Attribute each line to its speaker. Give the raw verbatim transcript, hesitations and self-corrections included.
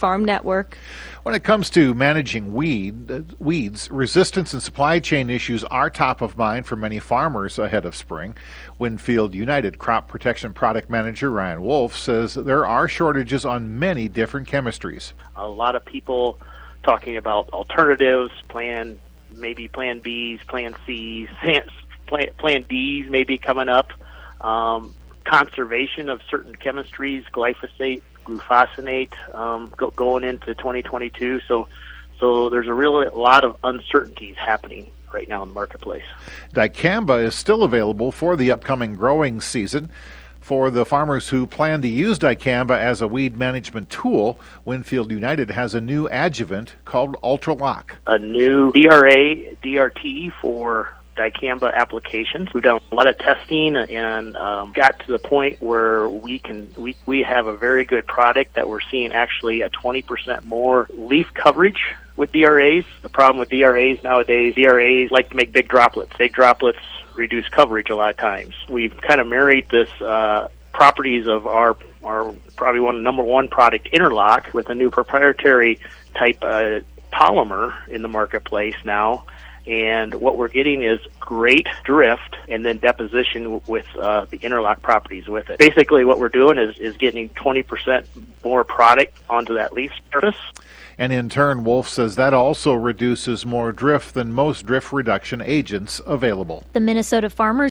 Speaker 1: Farm Network.
Speaker 2: When it comes to managing weed, uh, weeds, resistance and supply chain issues are top of mind for many farmers ahead of spring. Winfield United Crop Protection Product Manager Ryan Wolf says there are shortages on many different chemistries.
Speaker 3: A lot of people talking about alternatives, plan, maybe plan Bs, plan Cs, plan, plan Ds maybe coming up, um, conservation of certain chemistries, glyphosate, glufosinate, um, go, going into twenty twenty-two. So, so there's a real lot of uncertainties happening right now in the marketplace.
Speaker 2: Dicamba is still available for the upcoming growing season. For the farmers who plan to use dicamba as a weed management tool, Winfield United has a new adjuvant called UltraLock.
Speaker 3: A new D R A, D R T for dicamba applications. We've done a lot of testing and um, got to the point where we can we, we have a very good product that we're seeing actually a twenty percent more leaf coverage with D R As. The problem with D R As nowadays, D R As like to make big droplets. Big droplets reduce coverage a lot of times. We've kind of married this uh, properties of our our probably one number one product, Interlock, with a new proprietary type uh, polymer in the marketplace now. And what we're getting is great drift and then deposition with uh, the Interlock properties with it. Basically what we're doing is, is getting twenty percent more product onto that leaf surface.
Speaker 2: And in turn, Wolf says that also reduces more drift than most drift reduction agents available.
Speaker 1: The Minnesota Farmers